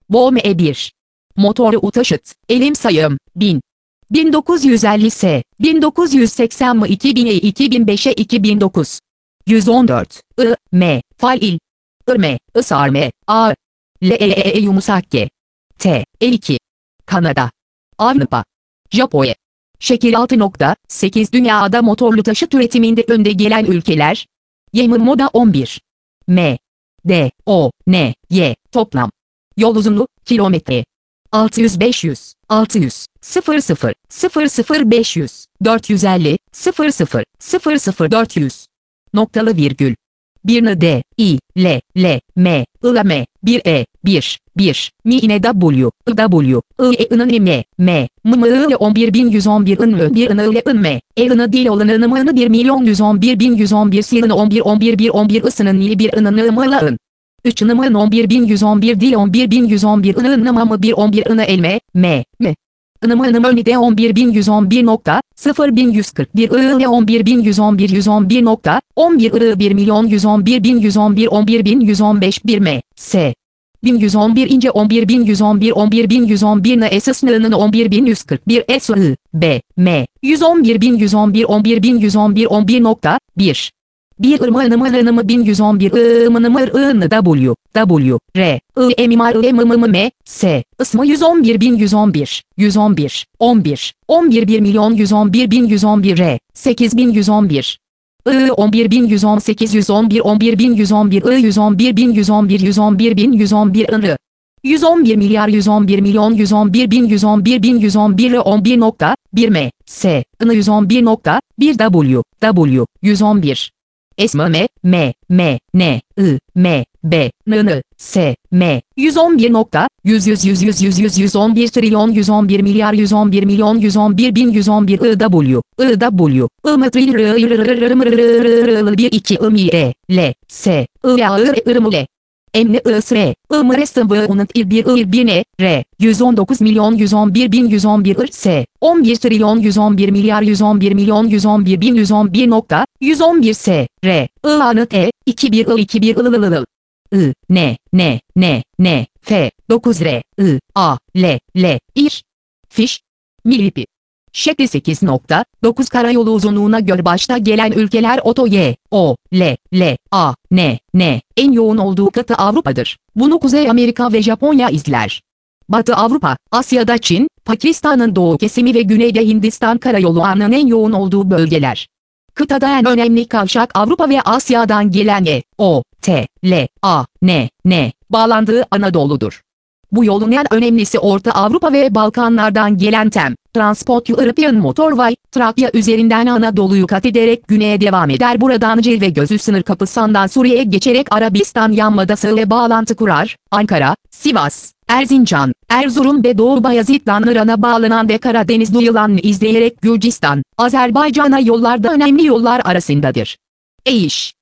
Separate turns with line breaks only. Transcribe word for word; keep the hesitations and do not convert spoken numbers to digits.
BOME bir. Motoru taşıt, elim sayım, bin. bin dokuz yüz elli S, bin dokuz yüz seksen M iki bine iki bin beşe iki bin dokuz. yüz on dört, I, M, fail. I, M, Isarme, A. L, E, E, E, yumuşak G. T, elli iki. Kanada. Avrupa. Japonya. Şekil altı nokta sekiz Dünyada motorlu taşıt üretiminde önde gelen ülkeler. Yemen Moda on bir. M. D. O. N. Y. Toplam. Yol uzunluğu, kilometre. altı yüz beş yüz, altı yüz, sıfır sıfır, sıfır sıfır beş yüz, dört yüz elli, sıfır sıfır, sıfır sıfır dört yüz. Noktalı virgül. bir N D, I, L, L, M, I, M, bir E, bir, bir, M, N, W, I, W, I, E, N, M, M, M, M, I, on bir bin yüz on bir, N, Ö, bir, N, L, N, M, E, N, dil olanı, N, M, N, bir milyon yüz on bir bin yüz on bir, S, N, on bir, on bir, bir, on bir, Isının, N, bir, N, N, M, L, N. üç N, M, on bir bin yüz on bir, dil on bir bin yüz on bir, N, N, M, bir, on bir, N, L, M, M, M. N, M, N, M, D, on bir bin yüz on bir nokta sıfır bin yüz kırk bir, I, L, on bir bin yüz on bir, yüz on bir nokta on bir, I, bir milyon yüz on bir bin yüz on bir, on bir bin yüz on beş, bir M, S. bin yüz on bir ince on bir bin yüz on bir, on bir bin yüz on bir, N, S, N, N, on bir bin yüz kırk bir, S, I, B, M, yüz on bir bin yüz on bir, on bir bin yüz on bir, on bir nokta bir. bir I, M, N, M, N, M, bin yüz on bir, I, M, N, M, I, N, W, W, R, I, M, R, M, M, M, S, I, yüz on bir bin yüz on bir, yüz on bir, on bir, on bir, bir milyon yüz on bir bin yüz on bir, R, sekiz bin yüz on bir. I, on bir bin yüz on sekiz, yüz on bir, on bir bin yüz on bir, I, yüz on bir bin yüz on bir, yüz on bir bin yüz on bir, N, yüz on bir milyar yüz on bir milyon yüz on bir bin yüz on bir bin yüz on bir, on bir nokta bir M, S, N, yüz on bir nokta bir W, W, yüz on bir. S, M, M, M, M, N, I, M, B, N, N, S, M, yüz on bir nokta yüz, yüz, yüz, yüz, yüz, yüz, yüz on bir trilyon yüz on bir milyar yüz on bir milyon yüz on bir bin yüz on bir, I, W, I, W, I, M, bir, iki, I, M, E, L, S, I, A, I, I, M, L. M, N, I, S, R, I, M, R, S, V, U, N, I, bir, I, bir, N, R, yüz on dokuz milyon yüz on bir bin yüz on bir, I, S, on bir trilyon yüz on bir milyar yüz on bir milyon yüz on bir bin yüz on bir nokta yüz on bir, S, R, I, A, N, E, iki, bir, I, iki, bir, I, L, L, L, I, N, N, N, N, F, dokuz, R, I, A, L, L, İr, Fiş, Milipi. Şekli sekiz nokta dokuz karayolu uzunluğuna göre başta gelen ülkeler Oto Y, O, L, L, A, N, N, en yoğun olduğu kıta Avrupa'dır. Bunu Kuzey Amerika ve Japonya izler. Batı Avrupa, Asya'da Çin, Pakistan'ın doğu kesimi ve güneyde Hindistan karayolu ağının en yoğun olduğu bölgeler. Kıtada en önemli kavşak Avrupa ve Asya'dan gelen E, O, T, L, A, N, N, bağlandığı Anadolu'dur. Bu yolun en önemlisi Orta Avrupa ve Balkanlardan gelen Tem, Transport European Motorway, Trakya üzerinden Anadolu'yu kat ederek güneye devam eder. Buradan Cilve Gözü sınır kapısından Suriye'ye geçerek Arabistan Yarımadası ile bağlantı kurar. Ankara, Sivas, Erzincan, Erzurum ve Doğu Bayezid'den İran'a bağlanan ve Karadeniz'de yılanını izleyerek Gürcistan, Azerbaycan'a yollarda önemli yollar arasındadır. E iş